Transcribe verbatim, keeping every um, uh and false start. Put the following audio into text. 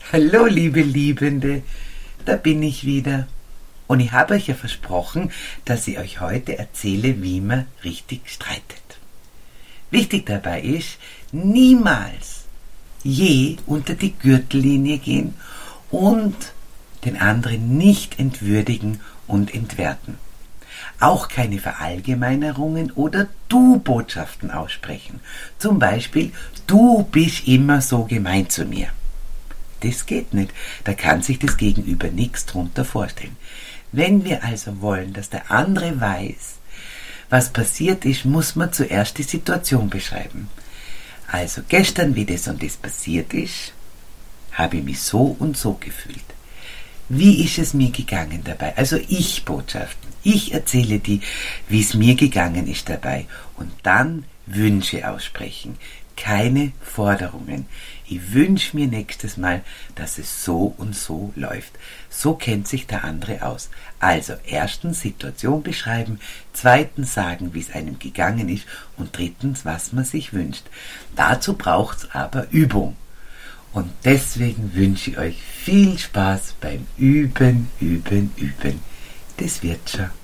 Hallo, liebe Liebende, da bin ich wieder. Und ich habe euch ja versprochen, dass ich euch heute erzähle, wie man richtig streitet. Wichtig dabei ist, niemals je unter die Gürtellinie gehen und den anderen nicht entwürdigen und entwerten. Auch keine Verallgemeinerungen oder Du-Botschaften aussprechen. Zum Beispiel, du bist immer so gemein zu mir. Das geht nicht. Da kann sich das Gegenüber nichts drunter vorstellen. Wenn wir also wollen, dass der andere weiß, was passiert ist, muss man zuerst die Situation beschreiben. Also gestern, wie das und das passiert ist, habe ich mich so und so gefühlt. Wie ist es mir gegangen dabei? Also Ich-Botschaften. Ich erzähle dir, wie es mir gegangen ist dabei. Und dann Wünsche aussprechen. Keine Forderungen. Ich wünsche mir nächstes Mal, dass es so und so läuft. So kennt sich der andere aus. Also erstens Situation beschreiben, zweitens sagen, wie es einem gegangen ist und drittens, was man sich wünscht. Dazu braucht es aber Übung. Und deswegen wünsche ich euch viel Spaß beim Üben, Üben, Üben. Das wird schon.